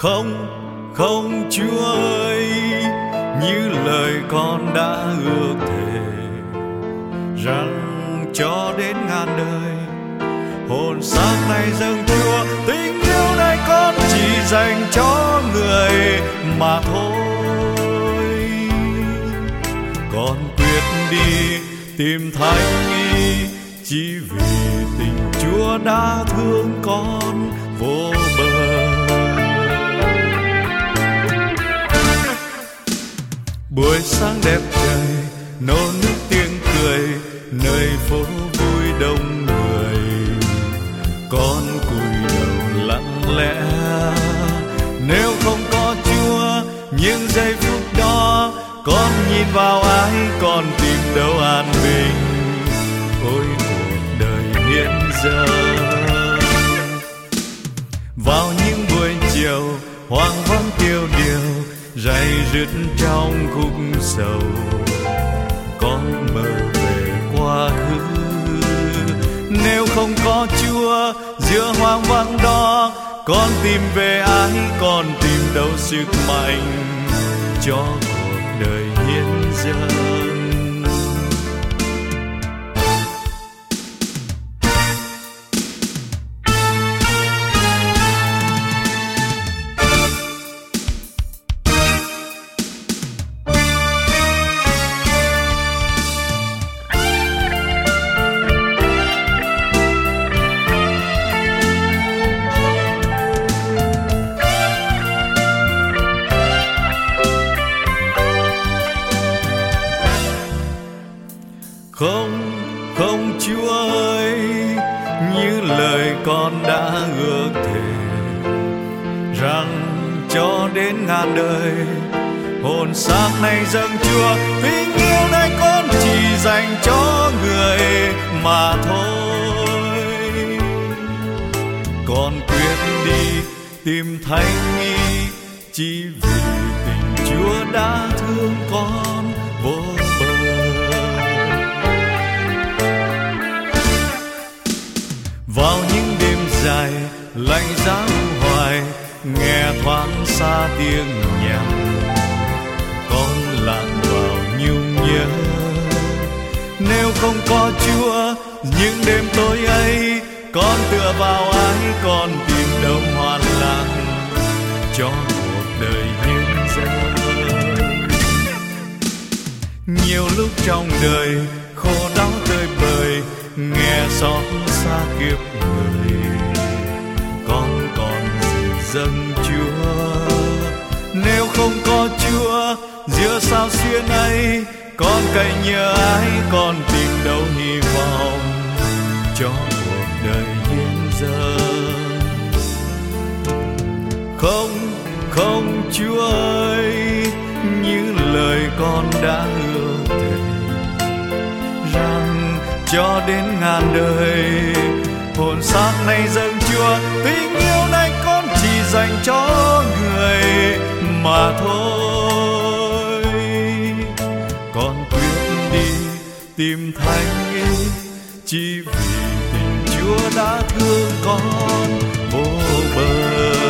Không, không Chúa ơi, như lời con đã ước thề rằng cho đến ngàn đời hồn xác này dâng Chúa. Tình yêu này con chỉ dành cho người mà thôi. Con quyết đi tìm thánh ý chỉ vì tình Chúa đã thương con vô bờ. Buổi sáng đẹp trời nô nức tiếng cười nơi phố vui đông người, con cúi đầu lặng lẽ. Nếu không có Chúa những giây phút đó, con nhìn vào ai con tìm đâu an bình. Ôi cuộc đời hiện giờ vào những buổi chiều hoang vắng tiêu điều day dứt trong khúc sầu, con mơ về quá khứ. Nếu không có Chúa giữa hoang vắng đó, con tìm về ai, con tìm đâu sức mạnh cho cuộc đời hiện dâng. Không, không Chúa ơi, như lời con đã ước thề rằng cho đến ngàn đời hồn xác này dâng Chúa. Tình yêu này con chỉ dành cho người mà thôi. Con quyết đi tìm thánh ý chỉ vì tình Chúa đã thương con vô bờ. Vào những đêm dài lạnh giá hoài, nghe thoáng xa tiếng nhạc, con lạc vào nhung nhớ. Nếu không có Chúa những đêm tối ấy, con tựa vào ai, con tìm đâu hoàn lạc cho cuộc đời hiện giờ. Nhiều lúc trong đời khổ đau tơi bời, nghe xót xa kiếp người, con còn gì dâng Chúa. Nếu không có Chúa giữa sao xuyên ấy, con cậy nhờ ai, con tìm đâu hy vọng cho cuộc đời hiện giờ. Không, không Chúa ơi, như lời con đã ước thề rằng cho đến ngàn đời hồn xác này dâng Chúa. Tình yêu này con chỉ dành cho người mà thôi. Con quyết đi tìm thánh ý chỉ vì tình Chúa đã thương con vô bờ.